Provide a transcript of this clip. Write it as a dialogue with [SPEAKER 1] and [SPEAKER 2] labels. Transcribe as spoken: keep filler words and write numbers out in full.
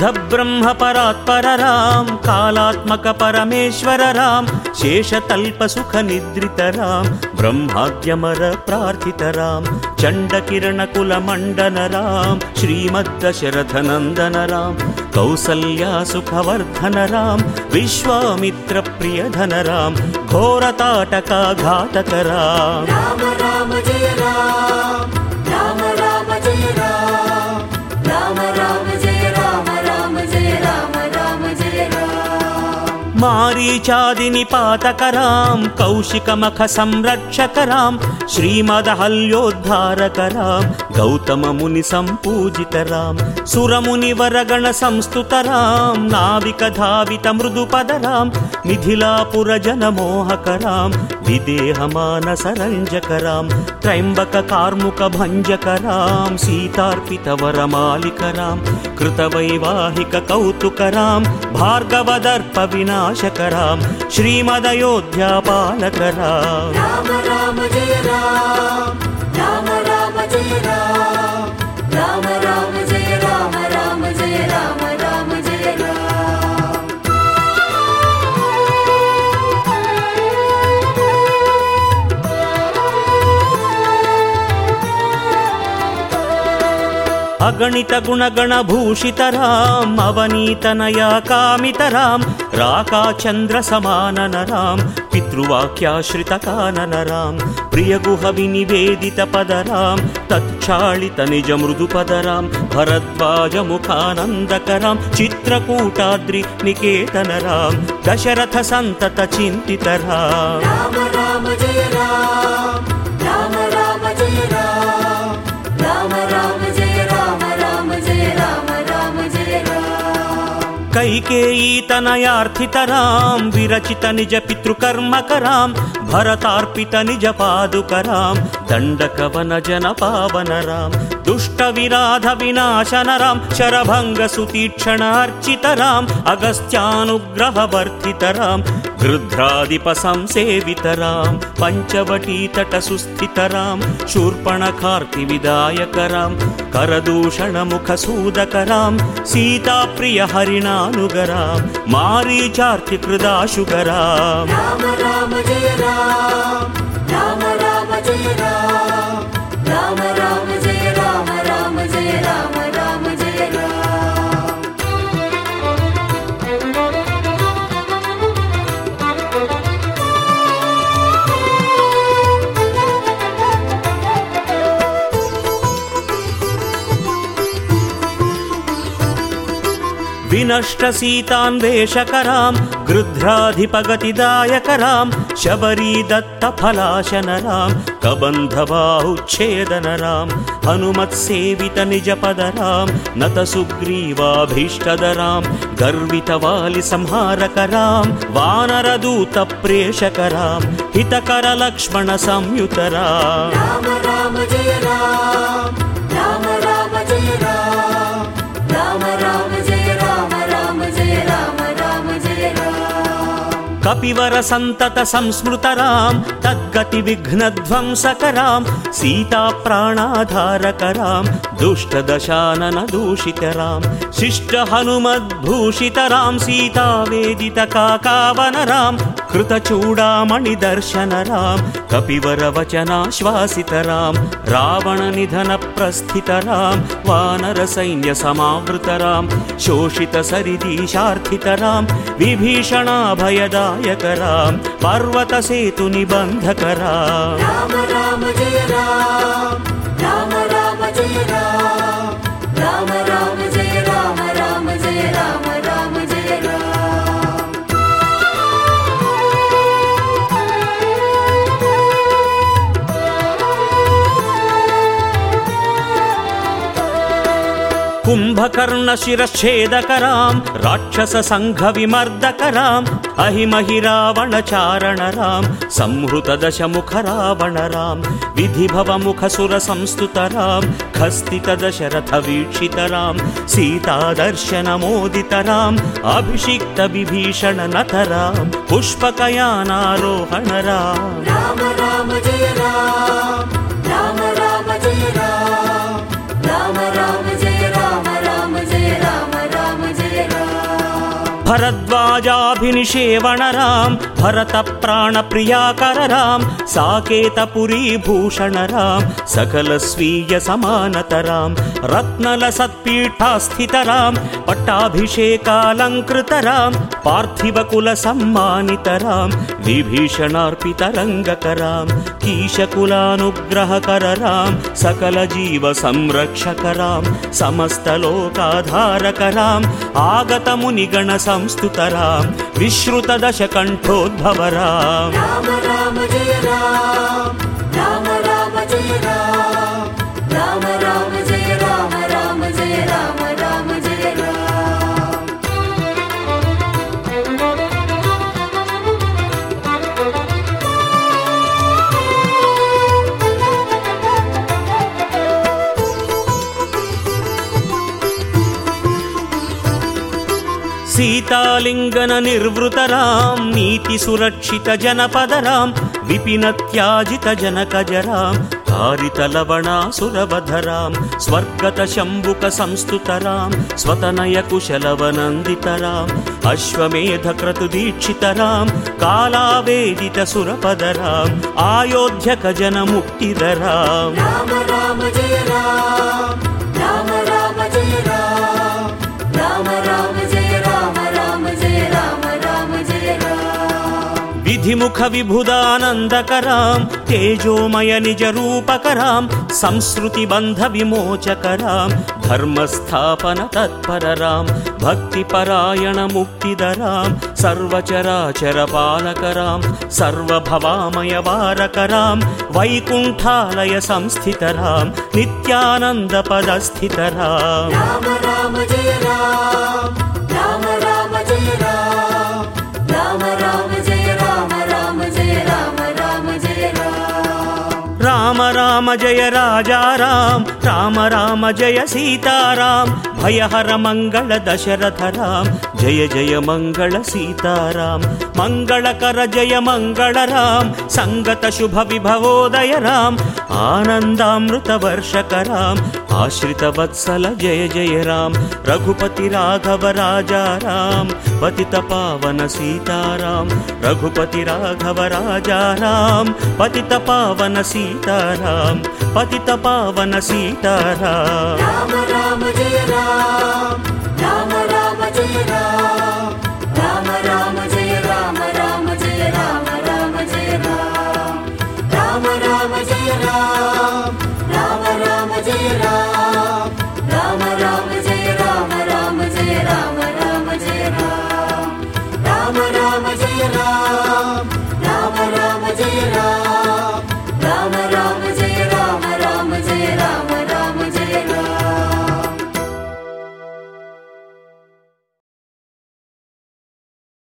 [SPEAKER 1] शुद्ध ब्रह्म परात्पर राम कालात्मक परमेश्वर राम शेषतल्प सुख निद्रित राम ब्रह्माद्यमर प्रार्थित राम चंड किरण कुल मंडन राम श्रीमद्दशरथ नंदन राम कौसल्या सुखवर्धन राम विश्वामित्र प्रियधन राम घोर ताटका घातक राम
[SPEAKER 2] राम राम जय राम राम राम जय राम राम राम जय राम राम जय राम राम जय राम
[SPEAKER 1] मारीचादि निपातक राम कौशिक मख संरक्षक राम श्रीमदहल्योद्धारक राम गौतम मुनि संपूजित राम सुरमुनि वरगण संस्तुत राम नाविक धावित मृदुपद राम मिथिलापुर जन मोहक राम विदेह मानस रंजक राम त्रयंबक कार्मुक भंजक राम सीतार्पित वरमालिक राम कृतवैवाहिक कौतुक राम भार्गव दर्प विनाशक राम श्रीमदयोध्या पालक राम
[SPEAKER 2] राम राम जय राम राम राम जय राम राम राम जय राम राम जय राम राम जय राम
[SPEAKER 1] अगणित गुणगण भूषित राम अवनीतनया कामित राम राका चंद्र समानन राम पितृवाक्याश्रित कानन राम प्रिय गुह विनिवेदित पद राम तत्क्षालित निज मृदु पद राम भरद्वाज मुखानंदक राम चित्रकूटाद्रि निकेतन राम दशरथ संतत चिंतित राम
[SPEAKER 2] राम राम जय राम राम राम जय राम राम राम जय राम राम जय राम राम जय राम
[SPEAKER 1] कैकेयी तनयार्थित राम विरचित निज पितृकर्मक राम भरतार्पित निज पादुक राम दंडक वन जन पावन राम दुष्ट विराध विनाशन राम शरभंग सुतीक्षण अर्चित राम अगस्त्यानुग्रह वर्धित राम गृध्रादिप संसेवित राम पंचवटी तट सुस्थित राम शूर्पणखार्ति विदायक राम करदूषण मुख सूदक राम सीता प्रिय हरिणानुग राम मारीचार्ति कृदाशुग राम
[SPEAKER 2] राम राम जय राम राम राम जय राम राम राम जय राम राम जय राम राम जय राम
[SPEAKER 1] विनष्ट सीतान्वेषक राम गृध्राधिपगतिदायक राम शबरी दत्त फलाशन राम कबंध बाहुच्छेदन राम हनुमत सेवित निज पद राम नत सुग्रीवाभीष्टद राम गर्वित वालि संहारक राम वानर दूत प्रेषक राम हितकर लक्ष्मण संयुत राम
[SPEAKER 2] राम राम जय राम राम राम जय राम राम राम जय राम राम जय राम राम जय राम
[SPEAKER 1] कपिवर संतत संस्मृत राम तद्गति विघ्न ध्वंसक राम सीता प्राणाधारक राम दुष्ट दशानन दूषित राम शिष्ट हनुमद्भूषित राम सीता वेदित काकावन राम कृतचूडामणि दर्शन राम कपिवर वचनाश्वासित राम रावण निधन प्रस्थित राम वानर सैन्य समावृत राम शोषित सरिदीशार्थित राम विभीषणाभयदायक राम पर्वत सेतु निबंधक राम
[SPEAKER 2] राम राम जय राम राम राम जय राम राम राम जय राम राम जय राम राम जय राम
[SPEAKER 1] कुंभकर्ण शिरच्छेदक राम राक्षस संघ विमर्दक राम अहिमहि रावण चारण राम संहृत दश मुख रावण राम विधि भव मुख सुर संस्तुत राम खस्तित दशरथ वीक्षित राम सीता दर्शन मोदित राम अभिषिक्त विभीषण नथ राम पुष्पकयानारोहण राम
[SPEAKER 2] राम राम जय राम राम राम जय राम राम राम जय राम राम जय राम राम जय
[SPEAKER 1] समाजाभिनिषेवण राम भरत प्राण प्रियाकर राम साकेतपुरी भूषण राम सकल स्वीय समानत राम रत्नल सत्पीठास्थित राम पट्टाभिषेकालंकृत राम पार्थिव कुल सम्मानित राम विभीषणार्पित रंगक राम कीशकुलानुग्रहकर राम सकल जीव संरक्षक राम समस्त लोकाधारक राम आगत मुनिगण संस्तुत राम विश्रुत दश कंठोद्भव राम
[SPEAKER 2] राम राम जय राम राम राम जय राम राम राम जय राम राम जय राम राम जय राम
[SPEAKER 1] सीतालिंगन निर्वृत राम नीति सुरक्षित जनपद राम विपिन त्याजित जनकज राम कारित लवणासुरवध राम स्वर्गत शंभुक संस्तुत राम स्वतनय कुशलवनंदित राम अश्वमेध क्रतु दीक्षित राम कालावेदित सुरपद राम अयोध्यक जन मुक्तिद राम
[SPEAKER 2] राम राम जय राम राम राम जय राम राम राम जय राम राम जय राम राम जय राम
[SPEAKER 1] विधिमुख विभुदानंदक राम तेजोमय निज रूपक राम संस्कृति बंध विमोचक राम धर्म स्थापन तत्पर राम भक्ति परायण मुक्तिद राम सर्वचराचर पालक राम सर्वभवामय वारक राम वैकुंठालय संस्थित राम नित्यानंद पदस्थित राम
[SPEAKER 2] राम राम जय राम राम राम जय राम राम राम जय राम राम जय राम राम जय राम
[SPEAKER 1] राम राम जय राजा राम राम राम जय सीताराम भयहर मंगल दशरथ राम जय जय मंगल सीताराम मंगलकर जय मंगल राम संगत शुभ विभवोदय राम आनंदामृत वर्षक राम आश्रित वत्सल जय जय राम रघुपति राघव राजा राम पतित पावन सीताराम रघुपति राघव राजा राम पतित पावन सीताराम पतित पावन सीताराम
[SPEAKER 2] राम राम जय राम राम राम जय राम राम राम जय राम राम जय राम राम जय राम राम राम जय राम राम राम जय राम राम राम